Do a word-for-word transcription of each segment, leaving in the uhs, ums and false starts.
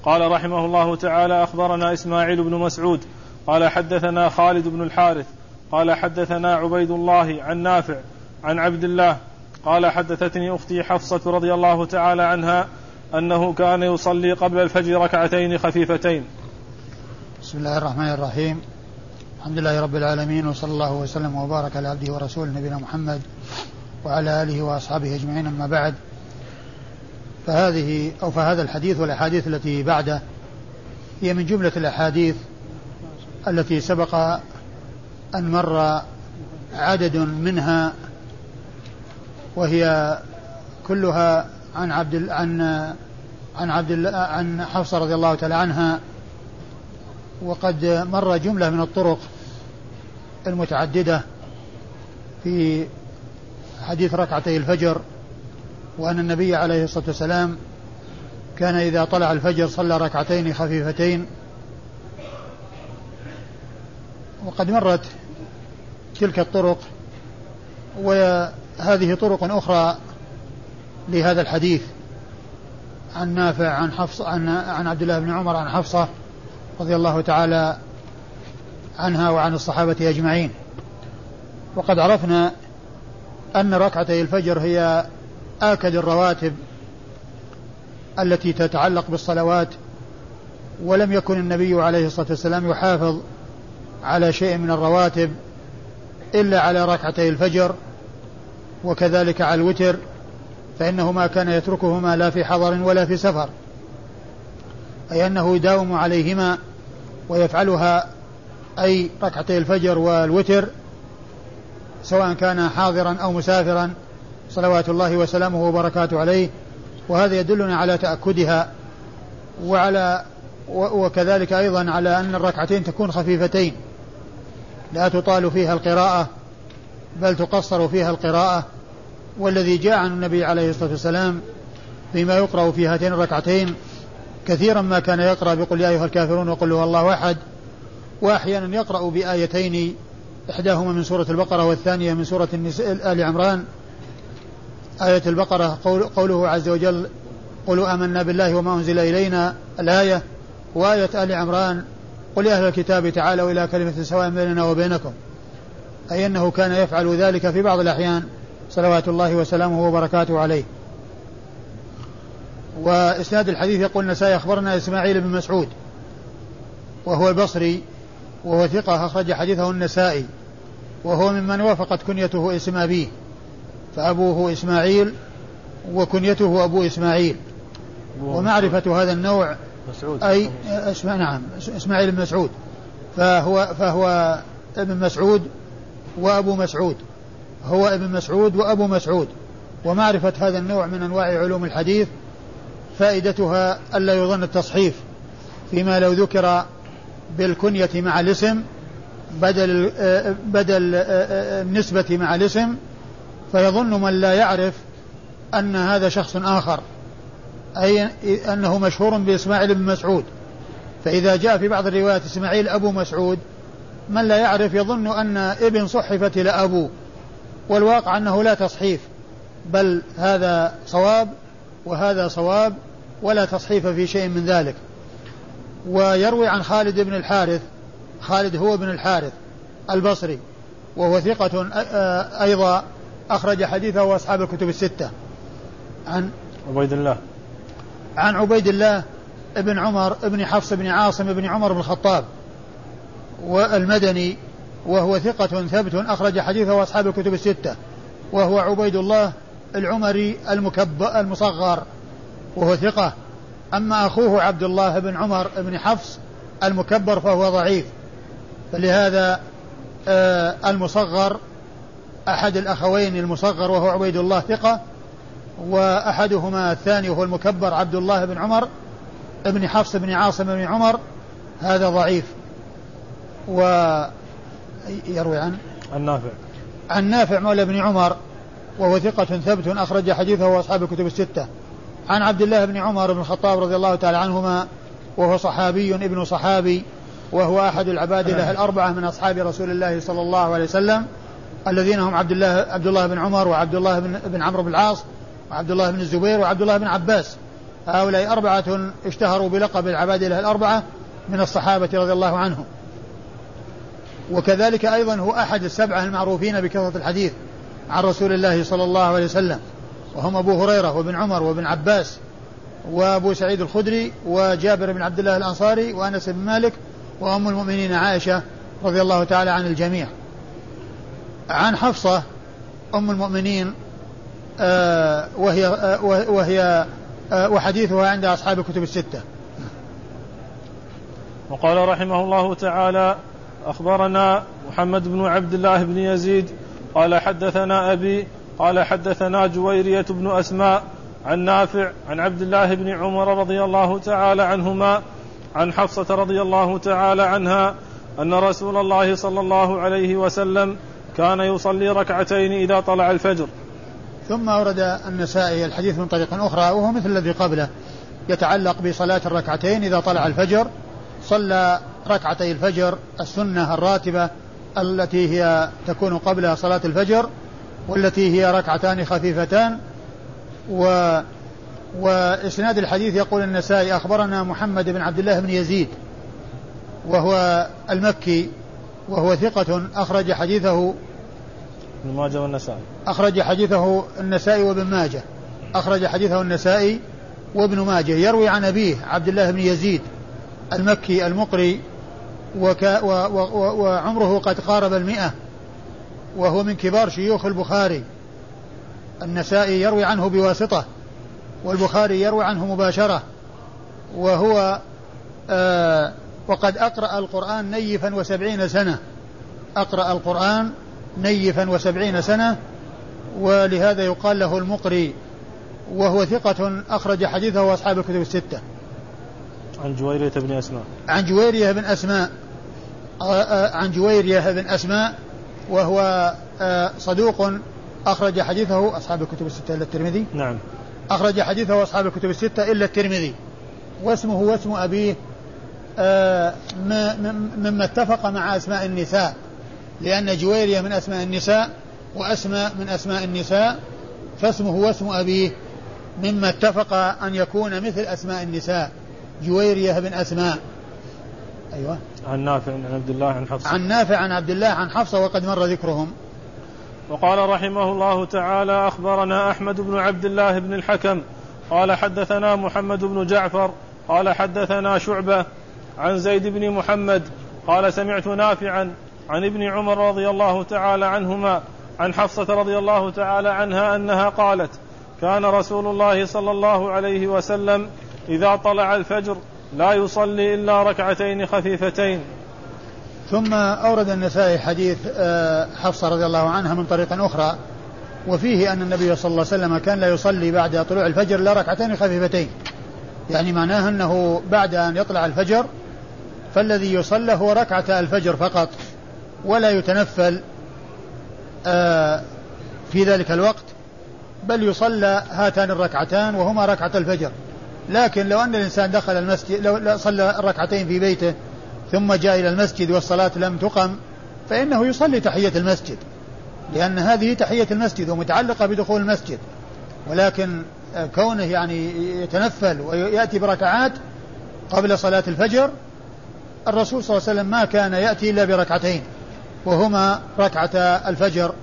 قال رحمه الله تعالى: أخبرنا إسماعيل بن مسعود قال حدثنا خالد بن الحارث قال حدثنا عبيد الله عن نافع عن عبد الله قال حدثتني أختي حفصة رضي الله تعالى عنها أنه كان يصلي قبل الفجر ركعتين خفيفتين. بسم الله الرحمن الرحيم. الحمد لله رب العالمين، وصلى الله وسلم وبارك على عبده ورسوله نبينا محمد وعلى آله وأصحابه أجمعين، أما بعد، فهذه أو فهذا الحديث والأحاديث التي بعده هي من جملة الأحاديث التي سبق أن مر عدد منها، وهي كلها عن عبد عن عن عبد عن حفصة رضي الله تعالى عنها، وقد مر جملة من الطرق المتعددة في حديث ركعتي الفجر، وأن النبي عليه الصلاة والسلام كان إذا طلع الفجر صلى ركعتين خفيفتين. وقد مرت تلك الطرق، وهذه طرق أخرى لهذا الحديث عن نافع عن حفص عن عن عبد الله بن عمر عن حفصة رضي الله تعالى عنها وعن الصحابة أجمعين. وقد عرفنا أن ركعتي الفجر هي آكد الرواتب التي تتعلق بالصلوات، ولم يكن النبي عليه الصلاة والسلام يحافظ على شيء من الرواتب إلا على ركعتي الفجر، وكذلك على الوتر، فإنه ما كان يتركهما لا في حضر ولا في سفر، أي أنه يداوم عليهما ويفعلها، أي ركعتي الفجر والوتر، سواء كان حاضرا أو مسافرا صلوات الله وسلامه وبركاته عليه. وهذا يدلنا على تأكدها، وعلى وكذلك أيضا على أن الركعتين تكون خفيفتين لا تطال فيها القراءة بل تقصر فيها القراءة. والذي جاء عن النبي عليه الصلاة والسلام فيما يقرأ في هاتين الركعتين كثيرا ما كان يقرأ بقل يا أيها الكافرون وقل هو الله أحد، وأحيانا يقرأ بآيتين، إحداهما من سورة البقرة والثانية من سورة آل عمران. آية البقرة قوله عز وجل قلوا آمنا بالله وما أنزل إلينا الآية، وآية آل عمران قل يا أهل الكتاب تعالوا إلى كلمة سواء بيننا وبينكم، أي أنه كان يفعل ذلك في بعض الأحيان صلوات الله وسلامه وبركاته عليه. وإسناد الحديث يقول النسائي أخبرنا إسماعيل بن مسعود وهو البصري وهو ثقة أخرج حديثه النسائي، وهو ممن وافقت كنيته اسم أبيه، فأبوه إسماعيل وكنيته أبو إسماعيل. ومعرفة هذا النوع أي اسمع نعم إسماعيل بن مسعود، فهو, فهو ابن مسعود وأبو مسعود، هو ابن مسعود وأبو مسعود. ومعرفة هذا النوع من أنواع علوم الحديث فائدتها ألا يظن التصحيف، فيما لو ذكر بالكنية مع الاسم بدل, بدل النسبة مع الاسم، فيظن من لا يعرف أن هذا شخص آخر، أي أنه مشهور بإسماعيل بن مسعود. فإذا جاء في بعض الروايات إسماعيل أبو مسعود، من لا يعرف يظن أن ابن صحفت إلى أبو، والواقع أنه لا تصحيف، بل هذا صواب وهذا صواب، ولا تصحيف في شيء من ذلك. ويروي عن خالد بن الحارث، خالد هو بن الحارث البصري، وهو ثقة أيضا أخرج حديثه وأصحاب الكتب الستة. عن عبيد الله عن عبيد الله ابن عمر ابن حفص بن عاصم ابن عمر بن الخطاب والمدني، وهو ثقة ثبت أخرج حديثه وأصحاب الكتب الستة، وهو عبيد الله العمري المكبر المصغر، وهو ثقة. أما أخوه عبد الله بن عمر بن حفص المكبر فهو ضعيف، فلهذا آه المصغر أحد الأخوين المصغر وهو عبيد الله ثقة، وأحدهما الثاني وهو المكبر عبد الله بن عمر ابن حفص بن عاصم بن عمر هذا ضعيف. ويروي عن النافع عن نافع مولى بن عمر وهو ثقة ثبت أخرج حديثه وأصحاب الكتب الستة، عن عبد الله بن عمر بن الخطاب رضي الله تعالى عنهما، وهو صحابي ابن صحابي، وهو أحد العبادلة الأربعة من أصحاب رسول الله صلى الله عليه وسلم، الذين هم عبد الله عبد الله بن عمر وعبد الله بن, بن عمرو بن العاص وعبد الله بن الزبير وعبد الله بن عباس، هؤلاء أربعة اشتهروا بلقب العبادلة الأربعة من الصحابة رضي الله عنهم. وكذلك أيضا هو أحد السبعة المعروفين بكثرة الحديث عن رسول الله صلى الله عليه وسلم، وهم أبو هريرة وابن عمر وابن عباس وأبو سعيد الخدري وجابر بن عبد الله الأنصاري وأنس بن مالك وأم المؤمنين عائشة رضي الله تعالى عن الجميع. عن حفصة أم المؤمنين آه وهي, آه وهي آه وحديثها عند أصحاب الكتب الستة. وقال رحمه الله تعالى: أخبرنا محمد بن عبد الله بن يزيد قال حدثنا أبي قال حدثنا جويرية بن أسماء عن نافع عن عبد الله بن عمر رضي الله تعالى عنهما عن حفصة رضي الله تعالى عنها أن رسول الله صلى الله عليه وسلم كان يصلي ركعتين إذا طلع الفجر. ثم أورد النسائي الحديث من طريق أخرى وهو مثل الذي قبله، يتعلق بصلاة الركعتين إذا طلع الفجر. صلى ركعتي الفجر السنة الراتبة التي هي تكون قبل صلاة الفجر، والتي هي ركعتان خفيفتان. و وإسناد الحديث يقول النسائي: أخبرنا محمد بن عبد الله بن يزيد وهو المكي وهو ثقة أخرج حديثه ابن ماجه والنسائي أخرج حديثه النسائي وابن ماجه أخرج حديثه النسائي وابن ماجه. يروي عن أبيه عبد الله بن يزيد المكي المقري وكا و و و وعمره قد قارب المئة، وهو من كبار شيوخ البخاري. النسائي يروي عنه بواسطة والبخاري يروي عنه مباشرة، وهو آه وقد أقرأ القرآن نيفا وسبعين سنة أقرأ القرآن نيفا وسبعين سنة ولهذا يقال له المقري، وهو ثقة أخرج حديثه وأصحاب الكتب الستة. عن جويرية بن أسماء عن جويرية بن أسماء عن جويرية بن أسماء وهو صدوق أخرج حديثه أصحاب الكتب الستة إلا الترمذي. نعم أخرج حديثه أصحاب الكتب الستة إلا الترمذي. واسمه واسم أبيه مما اتفق مع أسماء النساء، لأن جويرية من أسماء النساء وأسماء من أسماء النساء، فاسمه واسم أبيه مما اتفق أن يكون مثل أسماء النساء، جويرية بن أسماء. أيوة. عن نافع عن عبد الله عن حفصة عن نافع عن عبد الله عن حفصة وقد مر ذكرهم. وقال رحمه الله تعالى: أخبرنا أحمد بن عبد الله بن الحكم قال حدثنا محمد بن جعفر قال حدثنا شعبة عن زيد بن محمد قال سمعت نافعا عن ابن عمر رضي الله تعالى عنهما عن حفصة رضي الله تعالى عنها أنها قالت: كان رسول الله صلى الله عليه وسلم إذا طلع الفجر لا يصلي إلا ركعتين خفيفتين. ثم أورد النسائي حديث حفصة رضي الله عنها من طريق أخرى، وفيه أن النبي صلى الله عليه وسلم كان لا يصلي بعد طلوع الفجر إلا ركعتين خفيفتين، يعني معناه أنه بعد أن يطلع الفجر فالذي يصلى هو ركعة الفجر فقط، ولا يتنفل في ذلك الوقت، بل يصلى هاتان الركعتان وهما ركعة الفجر. لكن لو أن الإنسان دخل المسجد، لو صلى الركعتين في بيته ثم جاء إلى المسجد والصلاة لم تقم، فإنه يصلي تحية المسجد، لأن هذه تحية المسجد ومتعلقة بدخول المسجد. ولكن كونه يعني يتنفل ويأتي بركعات قبل صلاة الفجر، الرسول صلى الله عليه وسلم ما كان يأتي إلا بركعتين وهما ركعة الفجر.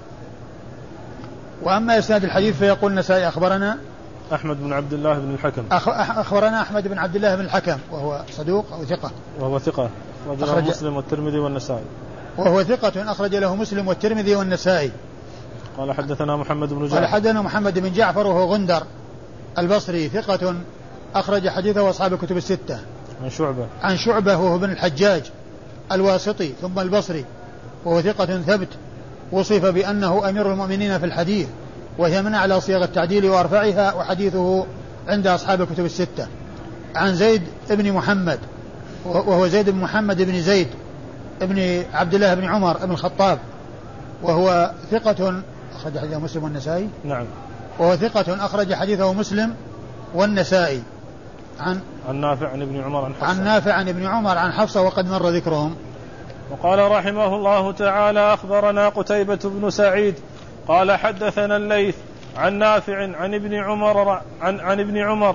وأما إسناد الحديث فيقول النسائي: أخبرنا أحمد بن عبد الله بن الحكم أخبرنا أحمد بن عبد الله بن الحكم وهو صدوق أو ثقة وهو ثقة أخرج مسلم والترمذي والنسائي وهو ثقة أخرج له مسلم والترمذي والنسائي. قال حدثنا محمد بن جعفر قال حدثنا محمد بن جعفر وهو غندر البصري ثقة أخرج حديثه أصحاب الكتب الستة. عن شعبة عن شعبة وهو بن الحجاج الواسطي ثم البصري، وهو ثقة ثبت، وصف بأنه أمير المؤمنين في الحديث، وهي من أعلى صيغ التعديل وأرفعها، وحديثه عند أصحاب الكتب الستة. عن زيد بن محمد وهو زيد بن محمد بن زيد ابن عبد الله بن عمر بن الخطاب، وهو ثقة أخرج حديثه مسلم والنسائي. نعم. وهو ثقة أخرج حديثه مسلم والنسائي. عن عن نافع عن ابن عمر عن حفصة عن نافع عن ابن عمر عن حفصة وقد مر ذكرهم. وقال رحمه الله تعالى: أخبرنا قتيبة بن سعيد قال حدثنا الليث عن نافع عن ابن عمر عن, عن ابن عمر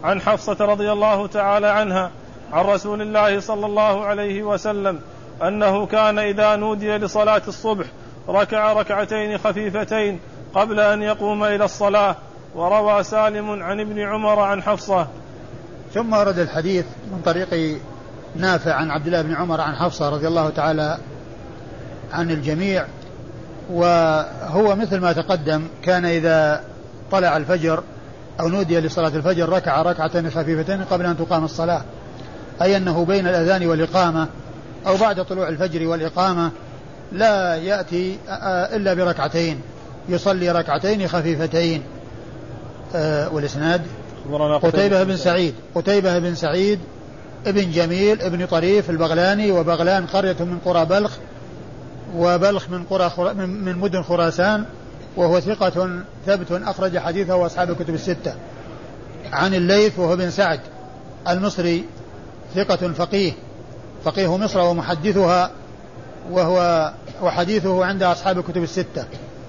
عن حفصة رضي الله تعالى عنها عن رسول الله صلى الله عليه وسلم أنه كان إذا نودي لصلاة الصبح ركع ركعتين خفيفتين قبل أن يقوم إلى الصلاة. وروى سالم عن ابن عمر عن حفصة. ثم ورد الحديث من طريق نافع عن عبد الله بن عمر عن حفصة رضي الله تعالى عن الجميع، وهو مثل ما تقدم، كان إذا طلع الفجر أو نودي لصلاة الفجر ركع ركعتين خفيفتين قبل أن تقام الصلاة، أي أنه بين الأذان والإقامة أو بعد طلوع الفجر والإقامة لا يأتي إلا بركعتين، يصلي ركعتين خفيفتين. أه والإسناد قتيبة بن سعيد قتيبة بن سعيد ابن جميل ابن طريف البغلاني، وبغلان قرية من قرى بلخ، وبلخ من قرى خر... من مدن خراسان، وهو ثقة ثبت أخرج حديثه وأصحاب الكتب الستة. عن الليث وهو بن سعد المصري ثقة فقيه فقيه مصر ومحدثها، وهو وحديثه عند أصحاب الكتب الستة.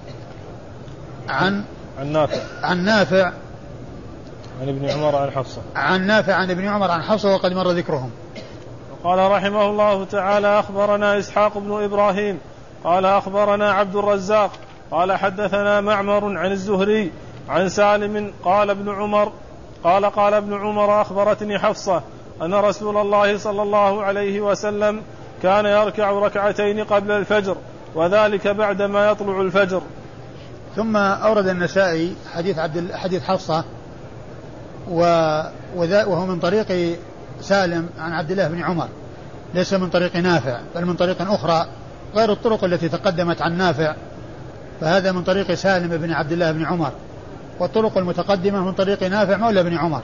عن عن نافع عن نافع عن ابن عمر عن حفصة عن نافع عن ابن عمر عن حفصة وقد مر ذكرهم. قال رحمه الله تعالى: أخبرنا إسحاق بن إبراهيم قال أخبرنا عبد الرزاق قال حدثنا معمر عن الزهري عن سالم قال ابن عمر قال قال ابن عمر أخبرتني حفصة أن رسول الله صلى الله عليه وسلم كان يركع ركعتين قبل الفجر، وذلك بعدما يطلع الفجر. ثم أورد النسائي حديث عبد حديث حفصة وهو من طريق سالم عن عبد الله بن عمر، ليس من طريق نافع بل من طريق أخرى غير الطرق التي تقدمت عن نافع، فهذا من طريق سالم بن عبد الله بن عمر، والطرق المتقدمة من طريق نافع مولى بن عمر.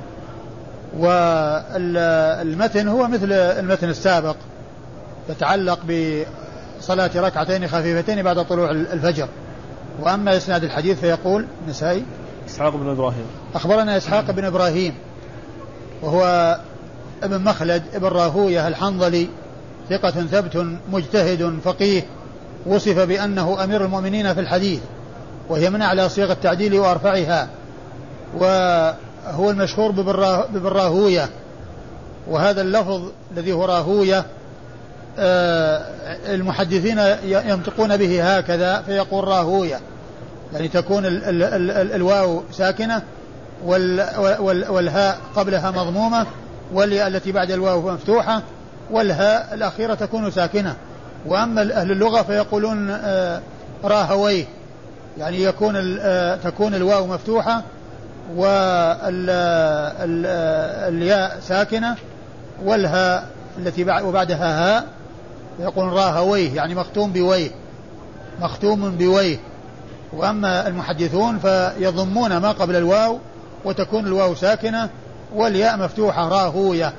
والمتن هو مثل المتن السابق، يتعلق بصلاة ركعتين خفيفتين بعد طلوع الفجر. وأما إسناد الحديث فيقول نسائي إسحاق بن إبراهيم أخبرنا إسحاق بن إبراهيم وهو ابن مخلد ابن راهوية الحنظلي ثقة ثبت مجتهد فقيه، وصف بأنه أمير المؤمنين في الحديث، وهي من أعلى صيغ التعديل وأرفعها، وهو المشهور ببراهوية، وهذا اللفظ الذي هو راهوية المحدثين ينطقون به هكذا فيقول راهوية، يعني تكون ال ال ال ال الواو ساكنة والهاء قبلها مضمومة، والياء التي بعد الواو مفتوحة، والهاء الأخيرة تكون ساكنة. وأما أهل اللغة فيقولون راهويه، يعني يكون تكون الواو مفتوحة والياء ساكنة والهاء التي وبعدها هاء، يقول راهويه يعني مختوم بويه مختوم بويه. وأما المحدثون فيضمون ما قبل الواو وتكون الواو ساكنة والياء مفتوحة راهوية.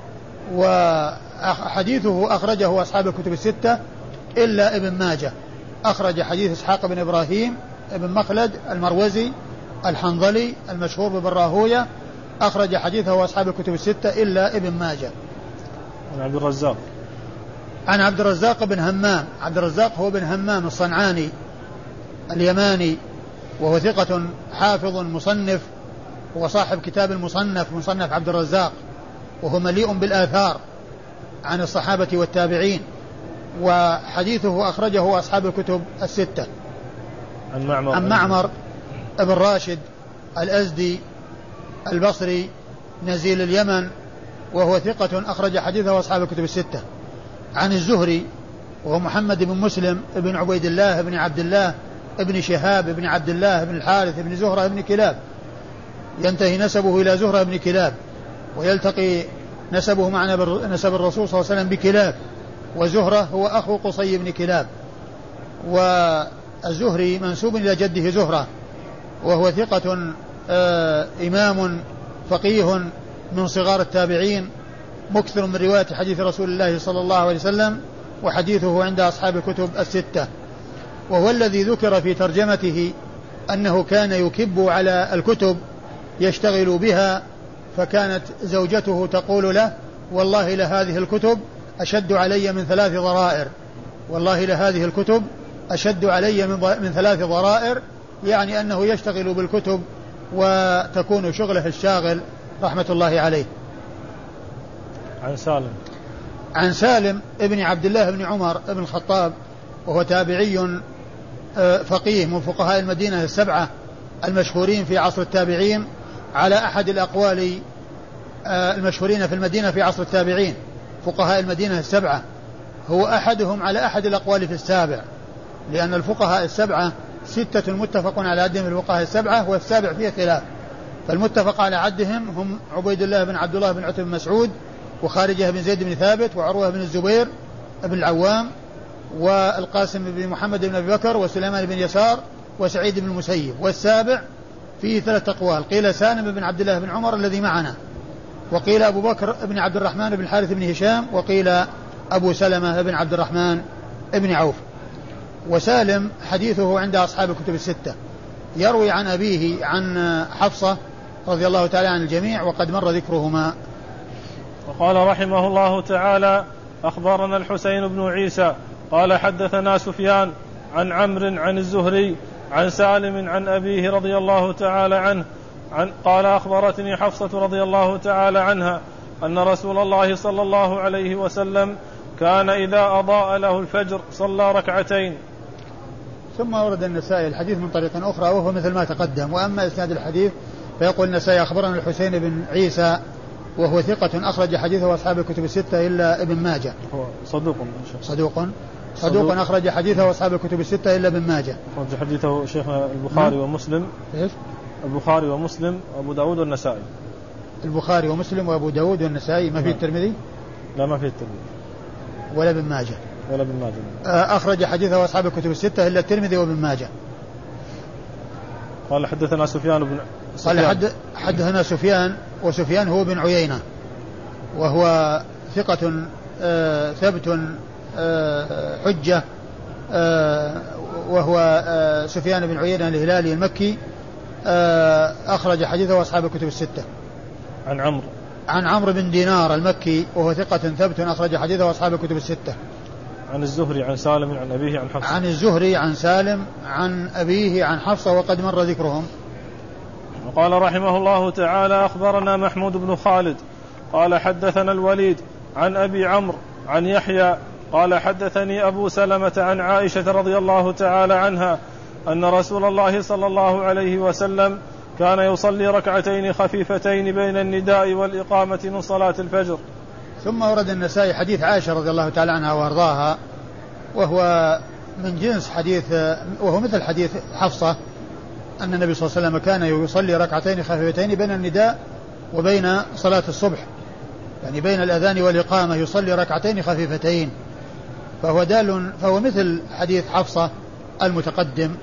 وحديثه أخرجه أصحاب الكتب الستة إلا ابن ماجه، أخرج حديث إسحاق بن إبراهيم ابن مخلد المروزي الحنظلي المشهور بالراهوية، أخرج حديثه أصحاب الكتب الستة إلا ابن ماجه. عن عبد الرزاق عن عبد الرزاق بن همام، عبد الرزاق هو بن همام الصنعاني اليماني، وهو ثقة حافظ مصنف، وصاحب كتاب المصنف مصنف عبد الرزاق، وهو مليء بالآثار عن الصحابة والتابعين، وحديثه أخرجه أصحاب الكتب الستة. عن معمر, عن معمر ابن راشد الأزدي البصري نزيل اليمن، وهو ثقة أخرج حديثه أصحاب الكتب الستة. عن الزهري وهو محمد بن مسلم ابن عبيد الله ابن عبد الله ابن شهاب ابن عبد الله ابن الحارث ابن زهرة ابن كلاب، ينتهي نسبه إلى زهرة ابن كلاب، ويلتقي نسبه مع نسب الرسول صلى الله عليه وسلم بكلاب، وزهرة هو أخو قصي بن كلاب. والزهري منسوب إلى جده زهرة، وهو ثقة آه إمام فقيه من صغار التابعين، مكثر من رواية حديث رسول الله صلى الله عليه وسلم، وحديثه عند أصحاب الكتب الستة. وهو الذي ذكر في ترجمته أنه كان يكب على الكتب يشتغل بها، فكانت زوجته تقول له: والله لهذه الكتب أشد علي من ثلاث ضرائر، والله لهذه الكتب أشد علي من ثلاث ضرائر، يعني أنه يشتغل بالكتب وتكون شغله الشاغل رحمة الله عليه. عن سالم عن سالم ابن عبد الله بن عمر بن الخطاب، وهو تابعي فقيه من فقهاء المدينة السبعة المشهورين في عصر التابعين، على أحد الأقوال المشهورين في المدينة في عصر التابعين. فقهاء المدينة السبعة هو أحدهم على أحد الأقوال في السابع، لأن الفقهاء السبعة ستة متفق على عدهم الفقهاء السبعة، والسابع فيه خلاف. فالمتفق على عدهم هم عبيد الله بن عبد الله بن عتبة بن مسعود، وخارجة بن زيد بن ثابت، وعروة بن الزبير بن العوام، والقاسم بن محمد بن أبي بكر، وسليمان بن يسار، وسعيد بن المسيب. والسابع فيه ثلاث أقوال، قيل سالم بن عبد الله بن عمر الذي معنا، وقيل أبو بكر بن عبد الرحمن بن الحارث بن هشام، وقيل أبو سلمة بن عبد الرحمن بن عوف. وسالم حديثه عند أصحاب الكتب الستة، يروي عن أبيه عن حفصة رضي الله تعالى عن الجميع، وقد مر ذكرهما. وقال رحمه الله تعالى: أخبرنا الحسين بن عيسى قال حدثنا سفيان عن عمرو عن الزهري عن سالم عن أبيه رضي الله تعالى عنه عن قال: أخبرتني حفصة رضي الله تعالى عنها أن رسول الله صلى الله عليه وسلم كان إذا أضاء له الفجر صلى ركعتين. ثم ورد النسائي الحديث من طريق أخرى وهو مثل ما تقدم. وأما إسناد الحديث فيقول النسائي: أخبرنا الحسين بن عيسى وهو ثقة أخرج حديثه أصحاب الكتب الستة إلا ابن ماجه. هو صدوق صدوق صدوق أخرج حديثه أصحاب الكتب الستة إلا ابن ماجه. أخرج حديثه شيخ البخاري ومسلم. إيش؟ البخاري ومسلم وأبو داود والنسائي. البخاري ومسلم وأبو داود والنسائي. ما في الترمذي؟ لا ما في الترمذي ولا ابن ماجه. ولا ابن ماجه. أخرج حديثه أصحاب الكتب الستة إلا الترمذي وابن ماجه. قال حدثنا سفيان بن قال حد حدثنا سفيان، وسفيان هو بن عيينة، وهو ثقة آه ثبت آه حجة، آه وهو آه سفيان بن عيينة الهلالي المكي، آه أخرج حديثه أصحاب الكتب الستة. عن عمرو عن عمرو بن دينار المكي، وهو ثقة ثبت أخرج حديثه أصحاب الكتب الستة. عن الزهري عن سالم عن أبيه عن حفصة. عن الزهري عن سالم عن أبيه عن حفصة، وقد مر ذكرهم. وقال رحمه الله تعالى: أخبرنا محمود بن خالد قال حدثنا الوليد عن أبي عمرو عن يحيى قال حدثني أبو سلمة عن عائشة رضي الله تعالى عنها أن رسول الله صلى الله عليه وسلم كان يصلي ركعتين خفيفتين بين النداء والإقامة من صلاة الفجر. ثم ورد النسائي حديث عائشة رضي الله تعالى عنها وارضاها، وهو من جنس حديث، وهو مثل حديث حفصة، أن النبي صلى الله عليه وسلم كان يصلي ركعتين خفيفتين بين النداء وبين صلاة الصبح، يعني بين الأذان والإقامة يصلي ركعتين خفيفتين، فهو دال فهو مثل حديث حفصة المتقدم.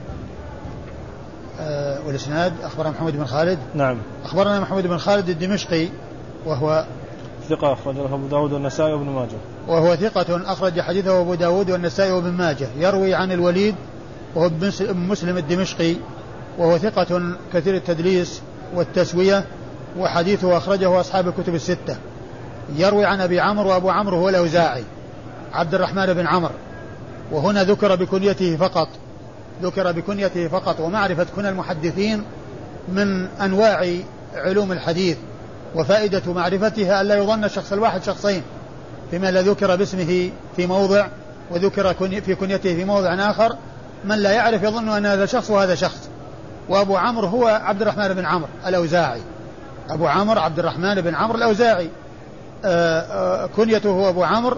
أه والإسناد أخبرنا محمد بن خالد. نعم. أخبرنا محمد بن خالد الدمشقي وهو ثقة أخرجه أبو داود والنسائي وابن ماجه. وهو ثقة أخرج حديثه أبو داود والنسائي وابن ماجه. يروي عن الوليد وهو مسلم الدمشقي، وهو ثقة كثير التدليس والتسوية، وحديثه أخرجه أصحاب الكتب الستة. يروي عن أبي عمرو، وأبو عمرو هو الأوزاعي عبد الرحمن بن عمرو، وهنا ذكر بكنيته فقط، ذكر بكنيته فقط. ومعرفة كنى المحدثين من أنواع علوم الحديث، وفائدة معرفتها ألا يظن الشخص الواحد شخصين، فيما لا ذكر باسمه في موضع وذكر في كنيته في موضع آخر، من لا يعرف يظن أن هذا شخص وهذا شخص. وأبو عمرو هو عبد الرحمن بن عمرو الأوزاعي، أبو عمرو عبد الرحمن بن عمرو الأوزاعي، كنيته هو أبو عمرو،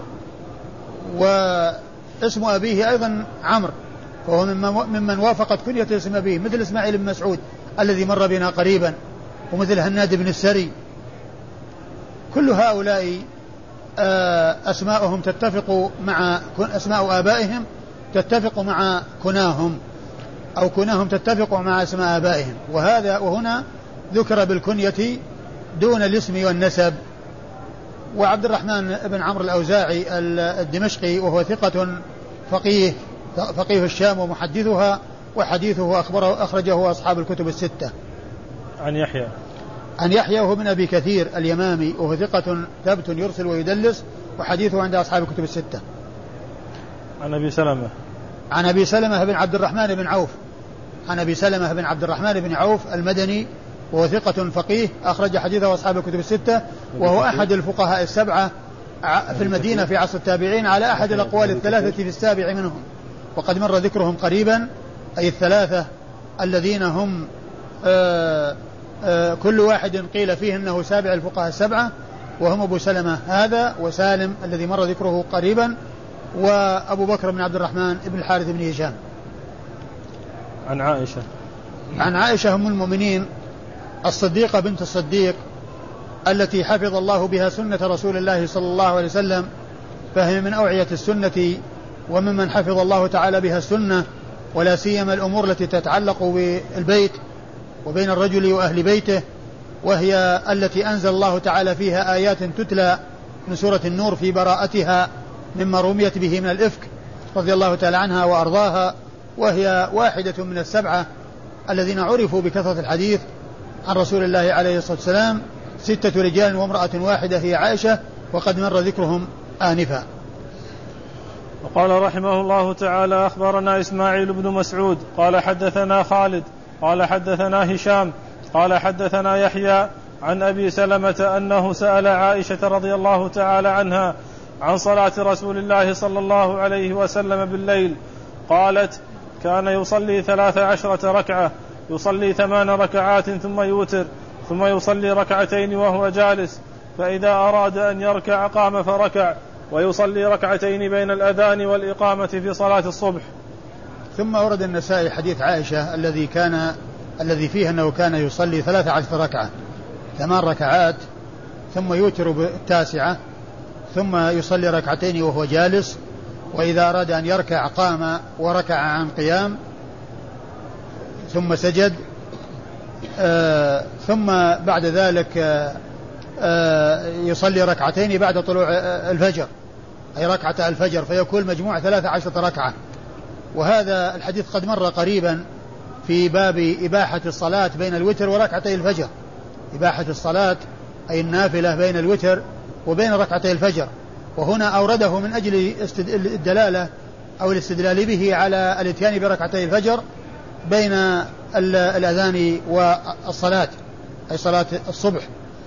واسم أبيه أيضا عمرو، فهو ممن وافقت كنية اسم أبيه، مثل إسماعيل بن مسعود الذي مر بنا قريبا، ومثل هناد بن السري. كل هؤلاء أسماءهم تتفق مع أسماء آبائهم تتفق مع كناهم، أو كناهم تتفق مع أسماء آبائهم. وهذا وهنا ذكر بالكنية دون الاسم والنسب. وعبد الرحمن بن عمرو الأوزاعي الدمشقي، وهو ثقة فقيه فقيه الشام ومحدثها، وحديثه أخبره أخرجه أصحاب الكتب الستة. عن يحيى عن يحيى وهو من أبي كثير اليمامي، وهو ثقة ثبت يرسل ويدلس، وحديثه عند أصحاب الكتب الستة. عن أبي سلمة عن أبي سلمة بن عبد الرحمن بن عوف عن أبي سلمة بن عبد الرحمن بن عوف المدني، وهو ثقة فقيه أخرج حديثه أصحاب الكتب الستة، وهو أحد الفقهاء السبعة في المدينة في عصر التابعين على أحد الأقوال الثلاثة في السابع منهم، وقد مر ذكرهم قريبا، أي الثلاثة الذين هم آآ آآ كل واحد قيل فيه أنه سابع الفقهاء السبعة، وهم أبو سلمة هذا وسالم الذي مر ذكره قريبا، وأبو بكر بن عبد الرحمن بن الحارث بن هشام. عن عائشة عن عائشة أم المؤمنين الصديقة بنت الصديق التي حفظ الله بها سنة رسول الله صلى الله عليه وسلم، فهي من أوعية السنة وممن حفظ الله تعالى بها السنة، ولا سيما الأمور التي تتعلق بالبيت وبين الرجل وأهل بيته، وهي التي أنزل الله تعالى فيها آيات تتلى من سورة النور في براءتها مما رميت به من الإفك رضي الله تعالى عنها وأرضاها، وهي واحدة من السبعة الذين عرفوا بكثرة الحديث عن رسول الله عليه الصلاة والسلام، ستة رجال وامرأة واحدة هي عائشة، وقد مر ذكرهم آنفا. وقال رحمه الله تعالى: أخبرنا إسماعيل بن مسعود قال حدثنا خالد قال حدثنا هشام قال حدثنا يحيى عن أبي سلمة أنه سأل عائشة رضي الله تعالى عنها عن صلاة رسول الله صلى الله عليه وسلم بالليل، قالت: كان يصلي ثلاث عشرة ركعة، يصلي ثمان ركعات ثم يوتر، ثم يصلي ركعتين وهو جالس، فإذا أراد أن يركع قام فركع، ويصلي ركعتين بين الأذان والإقامة في صلاة الصبح. ثم ورد النسائي حديث عائشة الذي كان الذي فيه أنه كان يصلي ثلاث عشرة ركعة، ثمان ركعات، ثم يوتر بالتاسعة، ثم يصلي ركعتين وهو جالس، وإذا أراد أن يركع قام وركع عن قيام، ثم سجد، آه ثم بعد ذلك آه آه يصلي ركعتين بعد طلوع الفجر، أي ركعة الفجر، فيكون مجموع ثلاث عشرة ركعة. وهذا الحديث قد مر قريبا في باب إباحة الصلاة بين الوتر وركعتي الفجر، إباحة الصلاة أي النافلة بين الوتر وبين ركعتي الفجر، وهنا أورده من أجل الدلالة أو الاستدلال به على الاتيان بركعتي الفجر بين الأذان والصلاة، أي صلاة الصبح.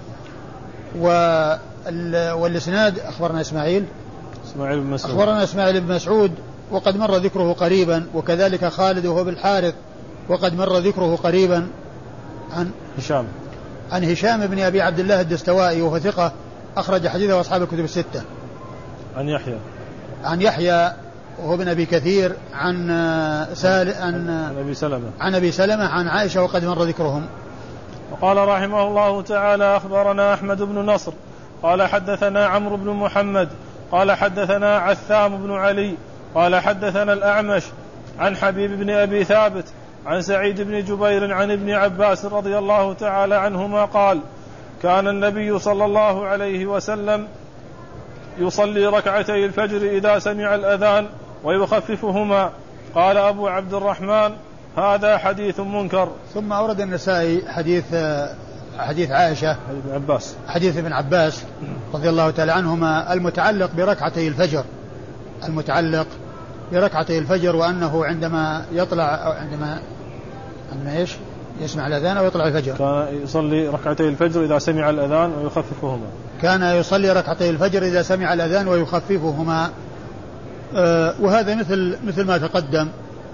والإسناد أخبرنا إسماعيل إسماعيل بن مسعود أخبرنا إسماعيل بن مسعود وقد مر ذكره قريبا، وكذلك خالد وهو بالحارث وقد مر ذكره قريبا، عن هشام عن هشام بن أبي عبد الله الدستوائي وهو ثقة أخرج حديثه أصحاب الكتب الستة. عن يحيى عن يحيى وهو بن أبي كثير عن سال عن, عن أبي سلمة عن أبي سلمة عن عائشة وقد مر ذكرهم. وقال رحمه الله تعالى: أخبرنا أحمد بن نصر قال حدثنا عمرو بن محمد قال حدثنا عثام بن علي قال حدثنا الأعمش عن حبيب بن أبي ثابت عن سعيد بن جبير عن ابن عباس رضي الله تعالى عنهما قال: كان النبي صلى الله عليه وسلم يصلي ركعتي الفجر إذا سمع الأذان ويخففهما. قال أبو عبد الرحمن: هذا حديث منكر. ثم أورد النسائي حديث حديث عائشة حديث ابن عباس حديث ابن عباس رضي الله تعالى عنهما المتعلق بركعتي الفجر المتعلق بركعتي الفجر وأنه عندما يطلع أو عندما عندما إيش يسمع الأذان أو يطلع الفجر كان يصلي ركعتي الفجر إذا سمع الأذان ويخففهما كان يصلي ركعتي الفجر إذا سمع الأذان ويخففهما. آه وهذا مثل مثل ما تقدم.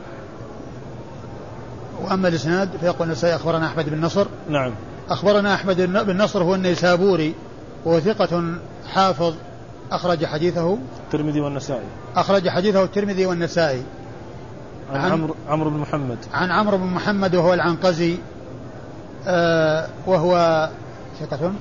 وأما الإسناد فيقول النسائي: أخبرنا أحمد بن نصر. نعم. أخبرنا أحمد بن نصر هو النيسابوري وهو ثقة حافظ أخرج حديثه الترمذي والنسائي أخرج حديثه الترمذي والنسائي. عن, عن عمرو عمرو بن محمد عن عمرو بن محمد وهو العنقزي آه وهو ثقة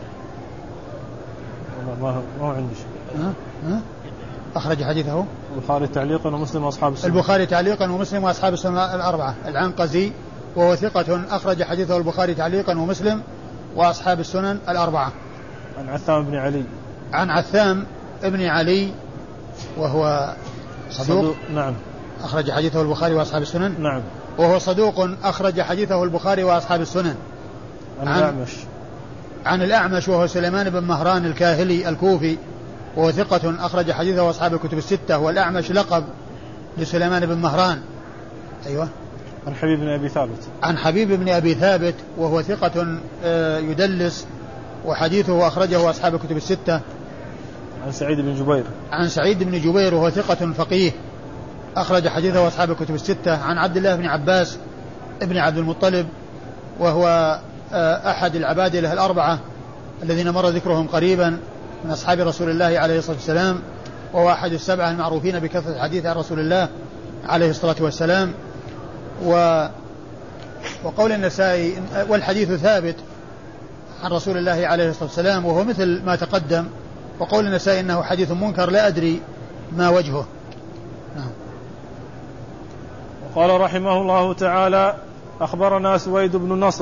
ما هو عندي شيء. ها ها أخرج حديثه البخاري تعليقا ومسلم وأصحاب السنن. البخاري تعليقا ومسلم وأصحاب السنن الأربعة. العنقزي وهو ثقة أخرج حديثه البخاري تعليقا ومسلم وأصحاب السنن الأربعة. عن عثام بن علي عن عثام بن علي وهو صدوق, صدوق. نعم. أخرج حديثه البخاري وأصحاب السنن. نعم. وهو صدوق أخرج حديثه البخاري وأصحاب السنن. عن, عن الأعمش عن الأعمش وهو سليمان بن مهران الكاهلي الكوفي وهو ثقة أخرج حديثه وأصحاب الكتب الستة. والأعمش لقب لسليمان بن مهران. أيوة. عن حبيب بن أبي ثابت عن حبيب بن أبي ثابت وهو ثقة يدلس وحديثه أخرجه أصحاب الكتب الستة. عن سعيد بن جبير عن سعيد بن جبير وهو ثقة فقيه أخرج حديثه أصحاب الكتب الستة. عن عبد الله بن عباس ابن عبد المطلب وهو أحد العبادلة الأربعة الذين مر ذكرهم قريبا من أصحاب رسول الله عليه الصلاة والسلام، وهو أحد السبعة المعروفين بكثرة الحديث عن رسول الله عليه الصلاة والسلام. و وقول النسائي والحديث ثابت عن رسول الله عليه الصلاة والسلام وهو مثل ما تقدم. وقول النسائي إنه حديث منكر لا أدري ما وجهه. نعم. وقال رحمه الله تعالى أخبرنا سويد بن النصر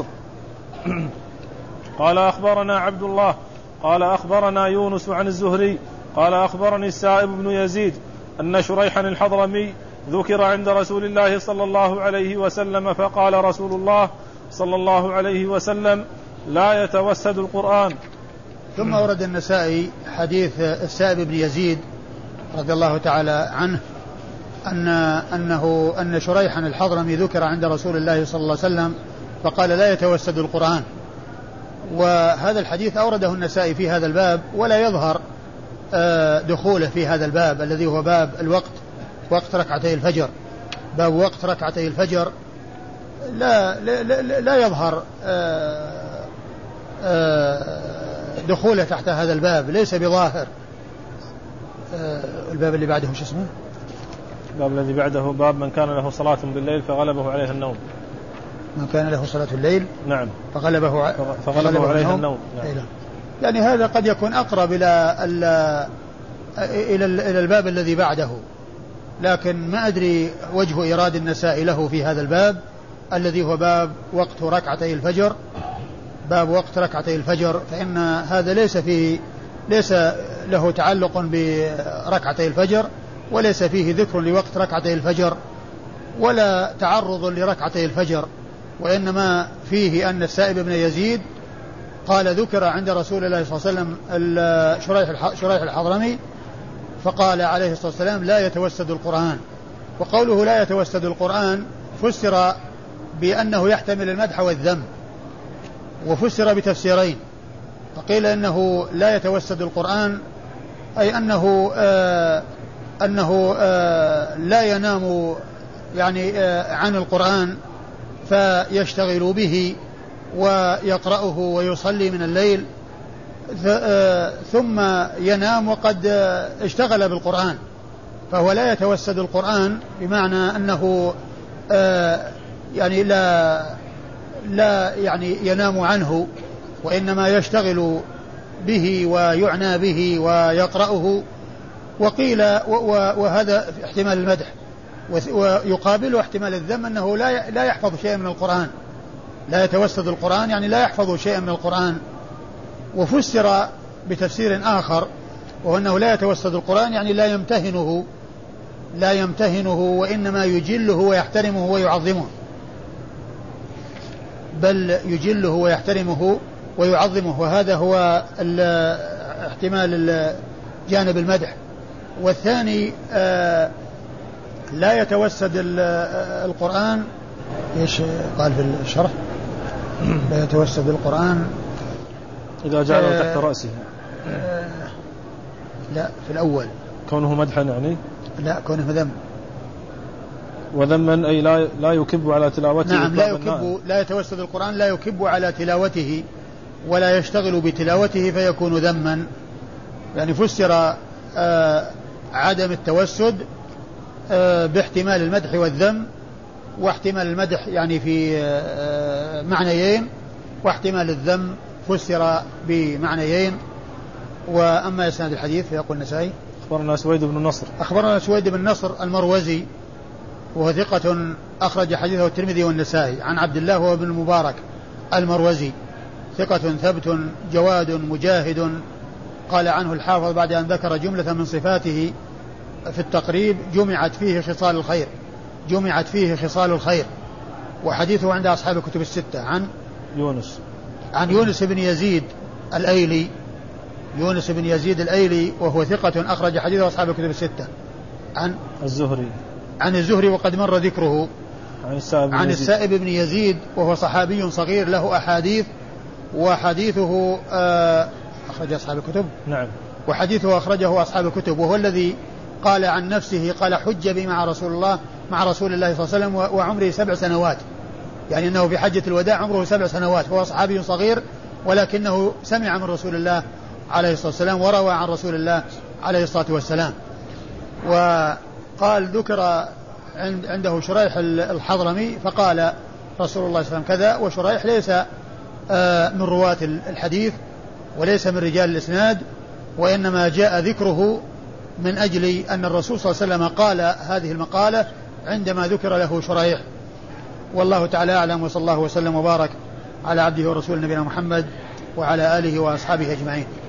قال أخبرنا عبد الله قال أخبرنا يونس عن الزهري قال أخبرني السائب بن يزيد أن شريحا الحضرمي ذكر عند رسول الله صلى الله عليه وسلم فقال رسول الله صلى الله عليه وسلم لا يتوسد القرآن. ثم ورد النسائي حديث السائب بن يزيد رضي الله تعالى عنه أن أنه أن شريحا الحضرمي ذكر عند رسول الله صلى الله عليه وسلم فقال لا يتوسد القرآن. وهذا الحديث أورده النسائي في هذا الباب ولا يظهر دخوله في هذا الباب الذي هو باب الوقت، وقت ركعتي الفجر. باب وقت ركعتي الفجر لا لا, لا, لا يظهر دخوله تحت هذا الباب، ليس بظاهر. الباب اللي بعده شو اسمه؟ الباب الذي بعده باب من كان له صلاة بالليل فغلبه عليها النوم. من كان له صلاة الليل نعم فغلبه, ع... فغلبه, فغلبه عليها النوم. نعم. يعني هذا قد يكون أقرب إلى ال... إلى ال... إلى الباب الذي بعده، لكن ما أدري وجه إيراد النسائي له في هذا الباب الذي هو باب وقت ركعتي الفجر. باب وقت ركعتي الفجر فإن هذا ليس فيه ليس له تعلق بركعتي الفجر، وليس فيه ذكر لوقت ركعتي الفجر ولا تعرض لركعتي الفجر، وإنما فيه أن السائب بن يزيد قال ذكر عند رسول الله صلى الله عليه وسلم شريح الحضرمي فقال عليه الصلاة والسلام لا يتوسد القرآن. وقوله لا يتوسد القرآن فسر بأنه يحتمل المدح والذم، وفسر بتفسيرين. فقيل إنه لا يتوسد القرآن أي أنه آه أنه آه لا ينام يعني آه عن القرآن فيشتغل به ويقرأه ويصلي من الليل ثم ينام وقد اشتغل بالقرآن، فهو لا يتوسد القرآن بمعنى أنه يعني لا لا يعني ينام عنه، وإنما يشتغل به ويعنى به ويقرأه. وقيل وهذا احتمال المدح، ويقابله احتمال الذم أنه لا لا يحفظ شيئا من القرآن. لا يتوسد القرآن يعني لا يحفظ شيئا من القرآن. وفسر بتفسير آخر وهو أنه لا يتوسد القرآن يعني لا يمتهنه لا يمتهنه وإنما يجله ويحترمه ويعظمه، بل يجله ويحترمه ويعظمه، وهذا هو احتمال جانب المدح. والثاني آه لا يتوسد القرآن، ايش قال في الشرح؟ لا يتوسد القرآن إذا جعله آه تحت رأسه. آه لا في الأول كونه مدحا يعني لا كونه ذم، وذما أي لا لا يكب على تلاوته. نعم لا يكب، لا يتوسد القرآن لا يكب على تلاوته ولا يشتغل بتلاوته فيكون ذما. يعني فسر آه عدم التوسد آه باحتمال المدح والذم، واحتمال المدح يعني في آه معنيين، واحتمال الذم فسر بمعنيين. وأما إسناد الحديث فيقول النسائي أخبرنا سويد بن النصر أخبرنا سويد بن النصر المروزي وهو ثقة أخرج حديثه الترمذي والنسائي عن عبد الله وابن المبارك المروزي ثقة ثبت جواد مجاهد. قال عنه الحافظ بعد أن ذكر جملة من صفاته في التقريب جمعت فيه خصال الخير جمعت فيه خصال الخير وحديثه عند أصحاب الكتب الستة. عن يونس عن يونس بن يزيد الأيلي يونس بن يزيد الأيلي وهو ثقة أخرج حديثه أصحاب الكتب الستة. عن الزهري عن الزهري وقد مر ذكره. عن السائب بن عن يزيد. السائب بن يزيد وهو صحابي صغير له أحاديث وحديثه آه أخرج أصحاب الكتب. نعم. وحديثه أخرجه أصحاب الكتب، وهو الذي قال عن نفسه قال حج بي مع رسول الله مع رسول الله صلى الله عليه وسلم وعمره سبع سنوات، يعني أنه في حجة الوداع عمره سبع سنوات، فهو صحابي صغير ولكنه سمع من رسول الله عليه الصلاة والسلام وروى عن رسول الله عليه الصلاة والسلام. وقال ذكر عنده شريح الحضرمي فقال رسول الله صلى الله عليه وسلم كذا، وشريح ليس من رواة الحديث وليس من رجال الإسناد، وإنما جاء ذكره من أجل أن الرسول صلى الله عليه وسلم قال هذه المقالة عندما ذكر له شريح. والله تعالى أعلم، وصلى الله وسلم وبارك على عبده ورسوله نبينا محمد وعلى آله وأصحابه أجمعين.